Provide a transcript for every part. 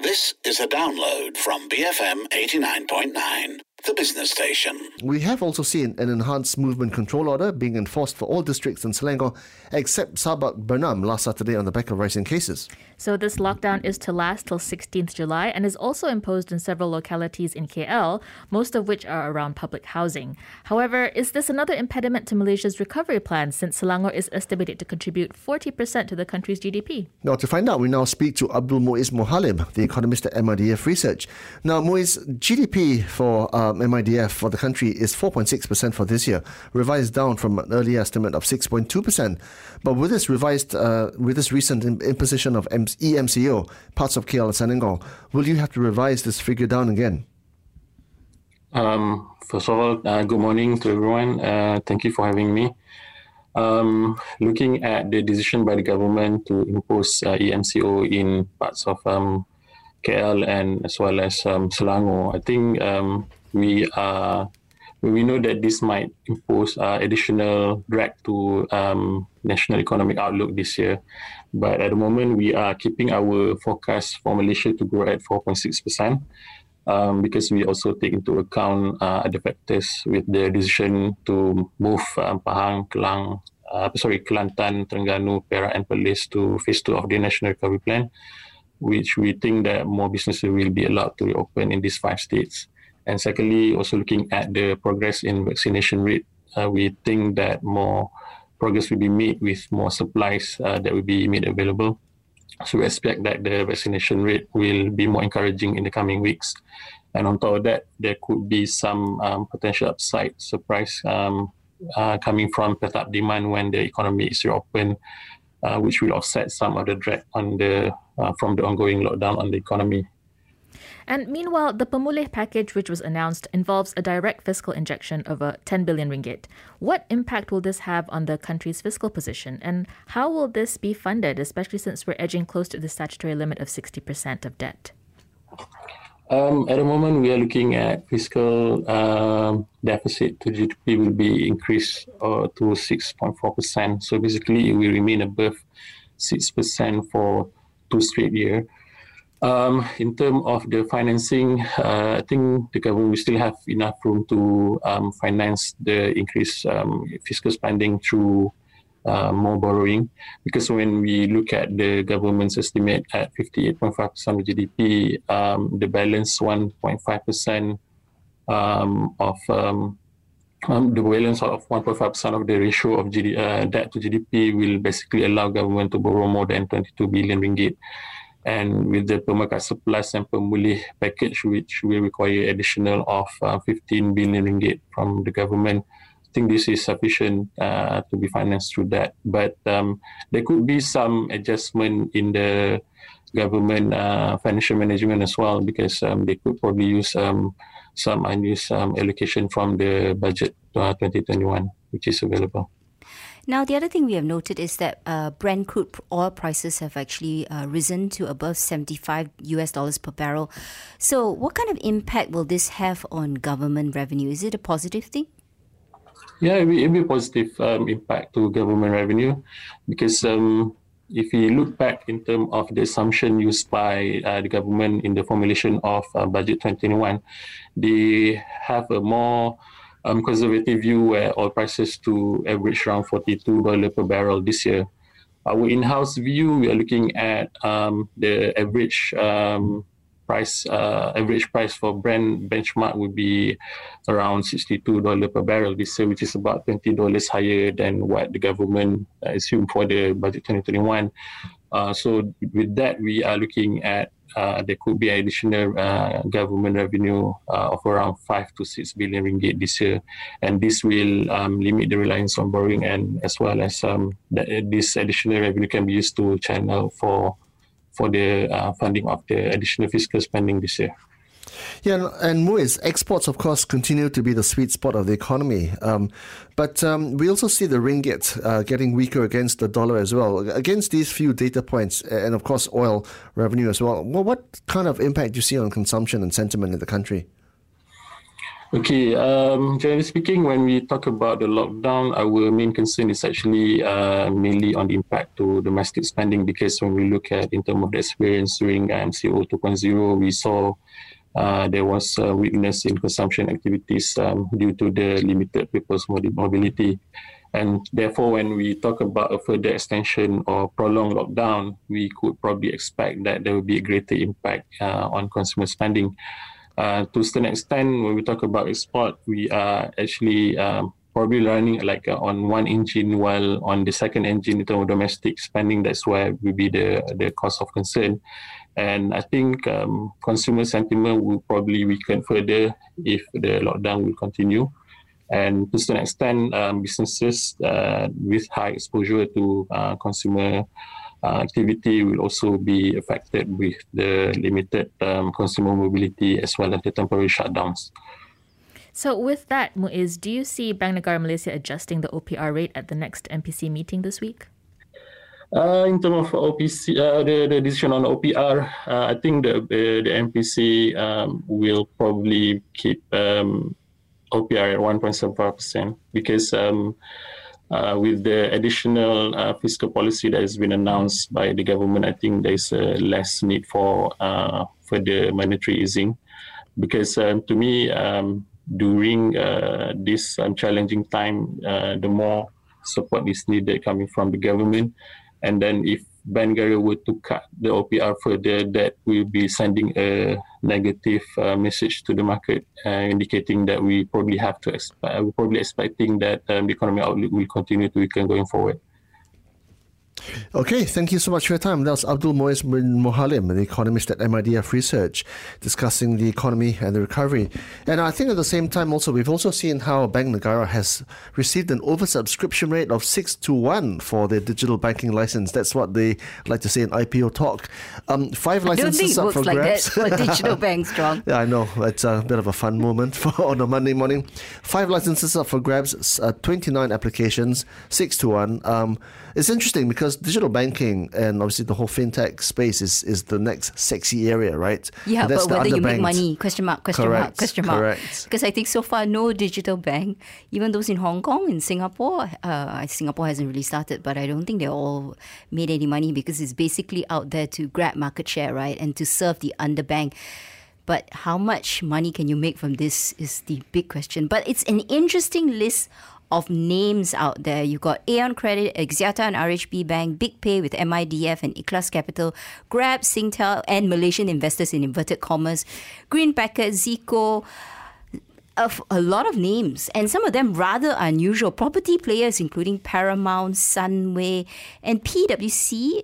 This is a download from BFM 89.9, the business station. We have also seen an enhanced movement control order being enforced for all districts in Selangor except Sabak Bernam last Saturday on the back of rising cases. So this lockdown is to last till 16th July and is also imposed in several localities in KL, most of which are around public housing. However, is this another impediment to Malaysia's recovery plan since Selangor is estimated to contribute 40% to the country's GDP? Now, to find out, we now speak to Abdul Muiz Mohalim, the economist at MIDF Research. Now, Muiz, GDP for MIDF for the country is 4.6% for this year, revised down from an earlier estimate of 6.2%. But with this recent imposition of EMCO, parts of KL and Selangor, will you have to revise this figure down again? First of all, good morning to everyone. Thank you for having me. Looking at the decision by the government to impose EMCO in parts of KL and as well as Selangor, I think we know that this might impose additional drag to national economic outlook this year. But at the moment, we are keeping our forecast for Malaysia to grow at 4.6%. Because we also take into account other factors with the decision to move Pahang, Kelantan, Terengganu, Perak and Perlis to phase 2 of the National Recovery Plan, which we think that more businesses will be allowed to reopen in these 5 states. And secondly, also looking at the progress in vaccination rate, we think that more progress will be made with more supplies that will be made available. So we expect that the vaccination rate will be more encouraging in the coming weeks. And on top of that, there could be some potential upside surprise coming from pent-up demand when the economy is reopened, which will offset some of the drag on from the ongoing lockdown on the economy. And meanwhile, the Pemulih package, which was announced, involves a direct fiscal injection of 10 billion ringgit. What impact will this have on the country's fiscal position? And how will this be funded, especially since we're edging close to the statutory limit of 60% of debt? At the moment, we are looking at fiscal deficit to GDP will be increased to 6.4%. So basically, it will remain above 6% for 2 straight years. In terms of the financing, I think the government will still have enough room to finance the increased fiscal spending through more borrowing. Because when we look at the government's estimate at 58.5% of GDP, the balance 1.5% the balance of 1.5% of the ratio of debt to GDP will basically allow government to borrow more than 22 billion ringgit. And with the Pemerkasa Plus and Pemulih package, which will require additional of 15 billion ringgit from the government, I think this is sufficient to be financed through that. But there could be some adjustment in the government financial management as well, because they could probably use some unused allocation from the budget 2021, which is available. Now, the other thing we have noted is that Brent crude oil prices have actually risen to above $75 per barrel. So what kind of impact will this have on government revenue? Is it a positive thing? Yeah, it will be a positive impact to government revenue, because if we look back in terms of the assumption used by the government in the formulation of Budget 2021, they have a more conservative view where oil prices to average around $42 per barrel this year. Our in-house view, we are looking at the average price for Brent benchmark would be around $62 per barrel this year, which is about $20 higher than what the government assumed for the budget 2021. So with that, we are looking at there could be additional government revenue of around 5 to 6 billion ringgit this year, and this will limit the reliance on borrowing, and as well as this additional revenue can be used to channel for the funding of the additional fiscal spending this year. Yeah, and Muiz, exports, of course, continue to be the sweet spot of the economy. But we also see the ringgit getting weaker against the dollar as well. Against these few data points, and of course, oil revenue as well, what kind of impact do you see on consumption and sentiment in the country? Okay, generally speaking, when we talk about the lockdown, our main concern is actually mainly on the impact to domestic spending, because when we look at in terms of the experience during MCO 2.0, we saw there was a weakness in consumption activities due to the limited people's mobility. And therefore, when we talk about a further extension or prolonged lockdown, we could probably expect that there will be a greater impact on consumer spending. To a certain extent, when we talk about export, we are actually probably running on one engine, while on the second engine in terms of domestic spending, that's where will be the cause of concern. And I think consumer sentiment will probably weaken further if the lockdown will continue. And to a certain extent, businesses with high exposure to consumer activity will also be affected with the limited consumer mobility as well as the temporary shutdowns. So with that, Muiz, do you see Bank Negara Malaysia adjusting the OPR rate at the next MPC meeting this week? In terms of OPC, the decision on OPR, I think the MPC will probably keep OPR at 1.75% because with the additional fiscal policy that has been announced by the government, I think there's less need for the monetary easing. Because to me, during this challenging time, the more support is needed coming from the government. And then if Bank Negara were to cut the OPR further, that will be sending a negative message to the market, indicating that we probably have to we're probably expecting that the economic outlook will continue to weaken going forward. Okay, thank you so much for your time. That was Abdul Muiz bin Mohalim, the economist at MIDF Research, discussing the economy and the recovery. And I think at the same time also, we've also seen how Bank Negara has received an oversubscription rate of 6-1 for their digital banking license. That's what they like to say in IPO talk. 5 licenses up for grabs. Like that for digital banks, John. Yeah, I know. It's a bit of a fun moment on a Monday morning. 5 licenses up for grabs, 29 applications, 6-1. It's interesting because digital banking and obviously the whole fintech space is the next sexy area, right? Yeah, but whether you make money, question mark. Correct. Because I think so far no digital bank, even those in Hong Kong, in Singapore, Singapore hasn't really started, but I don't think they all made any money because it's basically out there to grab market share, right? And to serve the underbanked. But how much money can you make from this is the big question. But it's an interesting list of names out there. You've got Aeon Credit, Axiata and RHB Bank, BigPay with MIDF and Ikhlas Capital, Grab, Singtel and Malaysian investors in inverted commas, Green Packet, Zico, a lot of names, and some of them rather unusual. Property players including Paramount, Sunway, and PUC,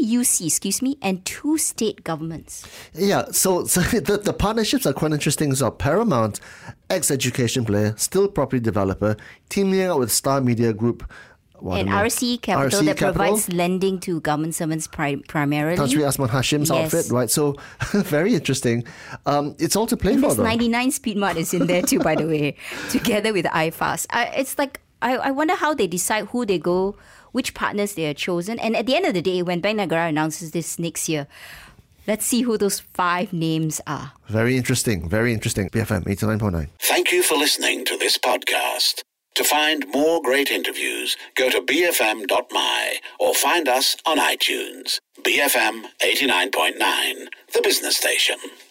and 2 state governments. Yeah, so the partnerships are quite interesting. So Paramount, ex-education player, still property developer, teaming up with Star Media Group. And RC Capital that provides lending to government servants primarily. Tan Sri Asman Hashim's outfit, right? So very interesting. It's all to play for, though. 99 Speedmart is in there too, by the way, together with iFast. It's like, I wonder how they decide who they go, which partners they are chosen. And at the end of the day, when Bank Negara announces this next year, let's see who those 5 names are. Very interesting, very interesting. BFM 89.9. Thank you for listening to this podcast. To find more great interviews, go to bfm.my or find us on iTunes. BFM 89.9, the business station.